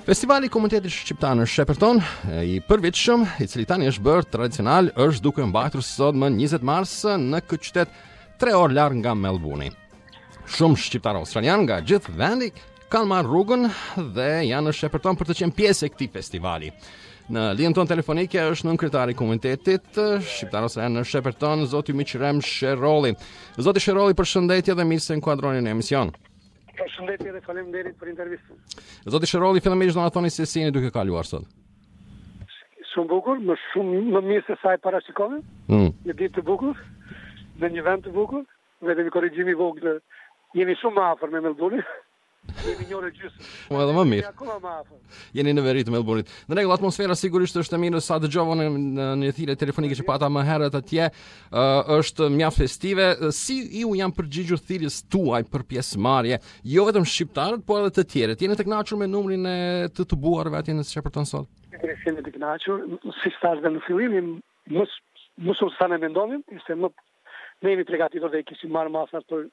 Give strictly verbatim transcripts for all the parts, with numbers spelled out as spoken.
Festivali komunitetit shqiptar në Shepërton, i përvitshëm, i cili tani është bërë tradicional, është duke mbajtur sot më njëzet mars në këtë qytet tre orë larg nga Melbourne. Shumë shqiptar australian nga gjithë vendi kanë marrë rrugën dhe janë në Shepërton për të qenë pjesë e këtij festivali. Në lidhjen tonë telefonike është nënkryetari i komunitetit shqiptar australian në Shepërton, zoti Miqrem Sherolli. Zoti Sherolli, përshëndetje dhe mirë se inkuadroni në emision. Përshëndetje dhe faleminderit për intervistën. Zoti Sherolli, fillimisht do na thoni se si jeni duke kaluar sot. Shumë bukur, më shumë më mirë se sa e parashikova. Mm. Një ditë të bukur, në një vend të bukur, vetëm një korrigjim i vogël. Jemi shumë më afër me Melbourne. Jemi një orë gjysmë. Po edhe më mirë. Akoma më afër. Jeni në veri të Melbourne. Në rregull, atmosfera sigurisht është e mirë, sa dëgjova në, në një thirrje telefonike që pata më herët atje, uh, është mjaft festive. Si ju janë përgjigjur thirrjes tuaj për pjesëmarrje, jo vetëm shqiptarët, por edhe të tjerët? Jeni të kënaqur me numrin e të të buarëve atje në Shepërton sot? Jemi të kënaqur, si thash dhe në fillim, mos mos u sa ne mendonim, ishte më ne jemi përgatitur dhe kishim marrë masat për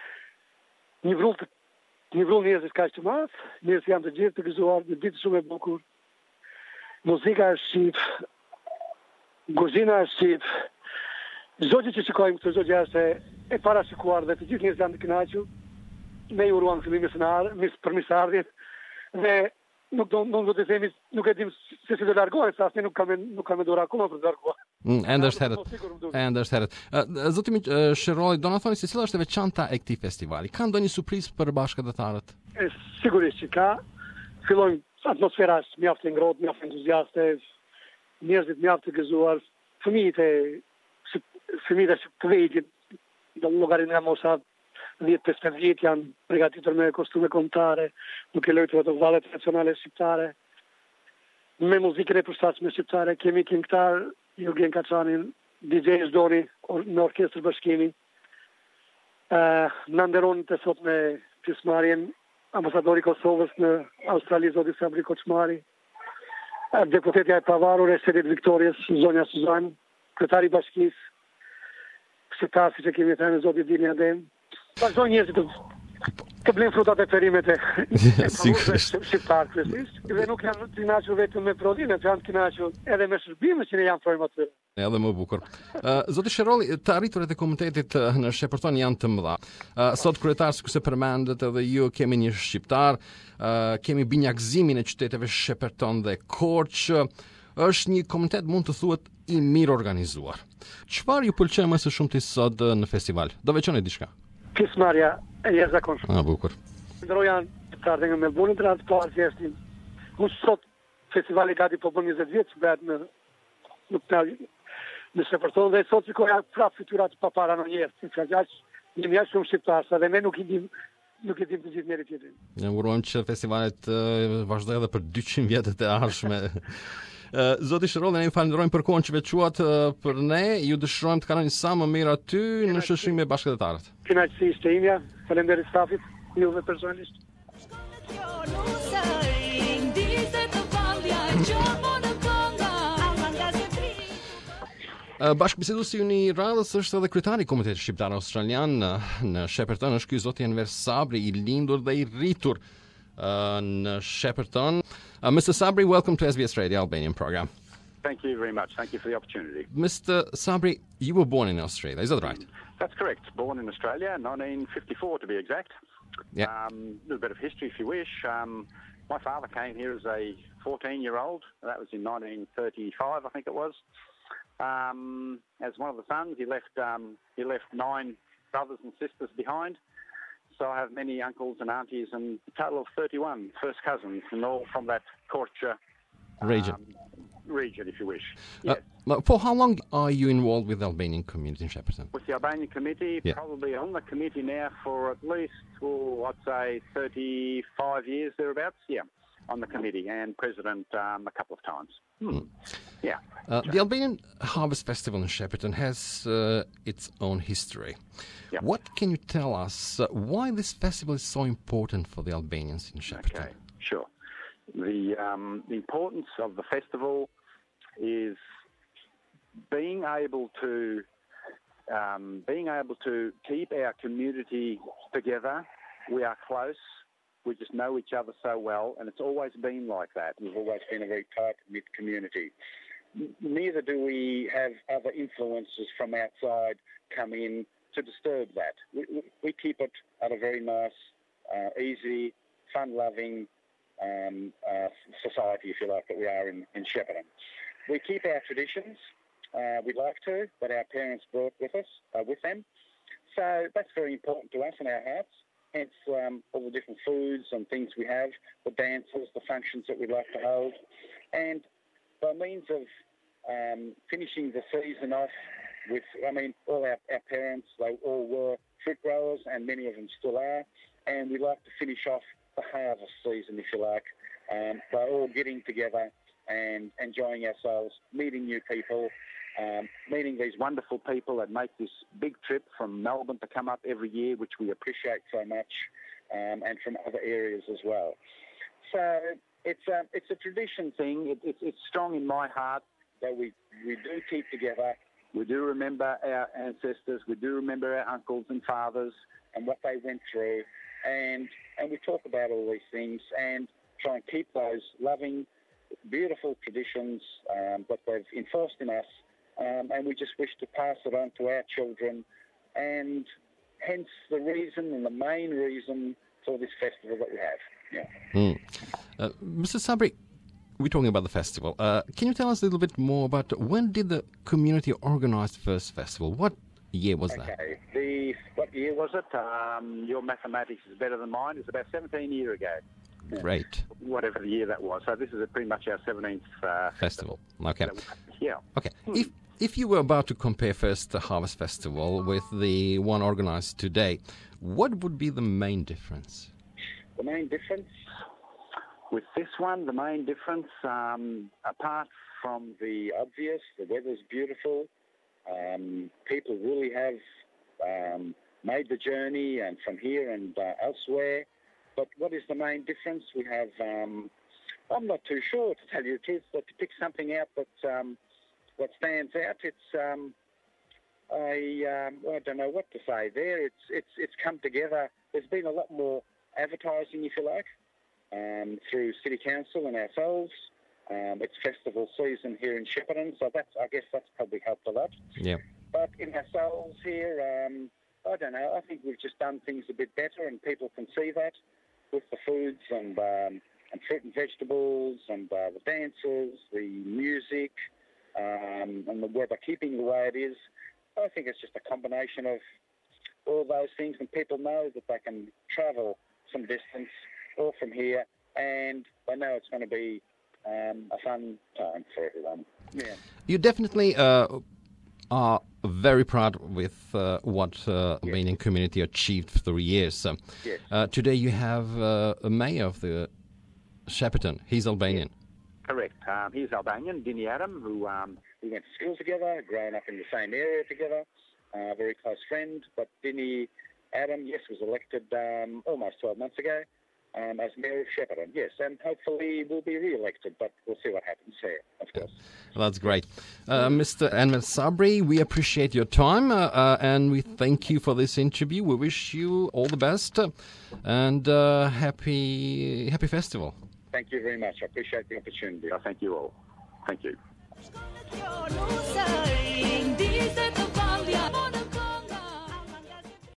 një vrull të Një vrull njerëz ka që mas, njerëz janë të gjithë të gëzuar, një ditë shumë e bukur. Muzika është shqip, guzhina është shqip. Çdo gjë që shikojmë këtu, çdo gjë është e parashikuar dhe të gjithë njerëzit janë të kënaqur. Ne ju uruam fillimin e mirë për mirëseardhjen dhe nuk do nuk do të themi, nuk e dim se si do largohet, sa asnjë nuk kam nuk kam dorë akoma për të larguar. Mm, ende është herët. Ende është herët. Uh, Zoti uh, Sherolli, do na thoni se cila është e veçanta e këtij festivali? Ka ndonjë surprizë për bashkëdhetarët? E sigurisht që ka. Fillojmë atmosfera është mjaft e ngrohtë, mjaft entuziaste, njerëzit mjaft të gëzuar, fëmijët e fëmijët e të vëjtë, do llogarin nga mosha dhjetë pesëdhjetë vjet janë përgatitur me kostume kombëtare, duke luajtur ato vallet tradicionale shqiptare, me muzikën e përshtatshme shqiptare. Kemi këngëtar Jurgen Kaçanin, D J Zdoni në orkestrë bashkimi. Uh, në nderon të sot me pjesëmarrjen ambasadori i Kosovës në Australi, zoti Sabri Koçmari, uh, deputetja e pavarur e shtetit Viktorias, zonja Suzan, kryetari i bashkisë, shqiptar siç e kemi thënë, zoti Dini Adem. Vazhdojnë njerëzit të, të blinë frutat e perimet e shqiptarë kryesisht, dhe nuk janë të kënaqur vetëm me prodhimin, janë të kënaqur edhe me shërbimet që ne janë ofrojmë aty. Edhe më bukur. Uh, Zoti Sherolli, të arriturit e komunitetit uh, në Shepërton janë të mëdha. Uh, sot kryetar, sikur se përmendet edhe ju, kemi një shqiptar, uh, kemi binjakëzimin e qyteteve Shepërton dhe Korçë. Është një komunitet, mund të thuhet, i mirë organizuar. Çfarë ju pëlqen më së shumti sot uh, në festival? Do veçoni diçka? Pjesëmarrja e jashtëzakonshme. Ah, bukur. Ndëroj janë të tardhe nga Melbourne të ratë parë gjestin. Unë sot festivali gati po bën njëzet vjetë që bëhet në në në Shepërton dhe sot që koja prapë fytyrat pa para në njerë. Në fjallaq, jemi jashtë shumë shqiptarë, sa dhe me nuk i dim nuk i dim të gjithë njëri tjetrin. Ne urojmë që festivalet uh, vazhdoj edhe për dyqind vjetët e ardhshme. Uh, Zoti Sherolli, ne ju falenderojmë për kohën që veçuat uh, për ne, ju dëshirojmë të kaloni sa më mirë aty në shoqërim me bashkëdhetarët. Kënaqësi ishte imja, falenderit stafit, juve personalisht. Uh, Bashkëbiseduesi i radhës është edhe kryetari i Komunitetit Shqiptar Australian uh, në Shepërton, është ky zoti Enver Sabri, i lindur dhe i rritur uh, në Shepërton. Uh, Mister Sabri, welcome to S B S Radio Albanian program. Thank you very much. Thank you for the opportunity. Mister Sabri, you were born in Australia, is that right? That's correct. Born in Australia, nineteen fifty-four to be exact. Yeah. Um, a little bit of history if you wish. Um, my father came here as a fourteen-year-old. That was in nineteen thirty-five, I think it was. Um, as one of the sons, he left um, he left nine brothers and sisters behind. So I have many uncles and aunties and a total of thirty-one first cousins, and all from that Korçë Region. Um, region, if you wish. Uh, Yes. For how long are you involved with the Albanian community in Shepërton? With the Albanian committee, Yeah. probably on the committee now for at least, oh, I'd say thirty-five years, thereabouts, yeah, on the committee, and president um, a couple of times. Hmm. Yeah. Uh, the Albanian Harvest Festival in Shepërton has uh, its own history. Yeah. What can you tell us uh, why this festival is so important for the Albanians in Shepërton? Okay, sure. The, um, the importance of the festival is being able to um, being able to keep our community together. We are close. we just know each other so well, and it's always been like that. We've always been a very tight-knit community. N- neither do we have other influences from outside come in to disturb that. We, we, we keep it at a very nice, uh, easy, fun-loving um, uh, society, if you like, that we are in, in Shepparton. We keep our traditions. Uh, we like to, that our parents brought with us, uh, with them. So that's very important to us in our hearts. Hence um, all the different foods and things we have, the dances, the functions that we'd like to hold. And by means of um, finishing the season off with, I mean, all our, our parents, they all were fruit growers and many of them still are. And we like to finish off the harvest season, if you like, um, by all getting together and enjoying ourselves, meeting new people, um, meeting these wonderful people that make this big trip from Melbourne to come up every year, which we appreciate so much, um, and from other areas as well. So it's a, it's a tradition thing. It, it's, it's strong in my heart that we, we do keep together. We do remember our ancestors. We do remember our uncles and fathers and what they went through. And, and we talk about all these things and try and keep those loving, beautiful traditions um, that they've enforced in us, um, and we just wish to pass it on to our children, and hence the reason and the main reason for this festival that we have. Yeah. Mm. Uh, Mister Sabri, we're talking about the festival. Uh, can you tell us a little bit more about when did the community organise the first festival? What year was okay. that? The what year was it? Um, your mathematics is better than mine. It's about seventeen years ago. Great. Whatever the year that was. So this is a pretty much our seventeenth uh, festival. Okay. Yeah. Okay. Hmm. If if you were about to compare first the Harvest Festival with the one organised today, what would be the main difference? The main difference with this one, the main difference, um, apart from the obvious, the weather's beautiful. Um, people really have um, made the journey, and from here and uh, elsewhere. But what is the main difference? We have, um, I'm not too sure, to tell you the truth, but to pick something out that um, what stands out, it's, um, I, um, I don't know what to say there. It's, it's, it's come together. There's been a lot more advertising, if you like, um, through City Council and ourselves. Um, it's festival season here in Shepparton, so that's, I guess that's probably helped a lot. Yeah. But in ourselves here, um, I don't know, I think we've just done things a bit better, and people can see that with the foods and um, and fruit and vegetables and uh, the dances, the music, um, and the weather keeping the way it is. I think it's just a combination of all those things, and people know that they can travel some distance all from here, and they know it's going to be um, a fun time for everyone. Yeah. You definitely uh, are very proud with uh, what uh, yes. Albanian community achieved through years. Um, yes. uh, today you have uh, a mayor of the Shepparton. He's Albanian. Yes. Correct. Um, he's Albanian, Dini Adam, who um, we went to school together, grown up in the same area together, a uh, very close friend. But Dini Adam, yes, was elected um, almost twelve months ago. Um, as Mayor of Shepparton, yes, and hopefully will be re-elected, but we'll see what happens there, of course. Well, that's great. Uh, Mister Anwar Sabri, we appreciate your time, uh, uh, and we thank you for this interview. We wish you all the best, uh, and uh, happy happy festival. Thank you very much. I appreciate the opportunity. I thank you all. Thank you.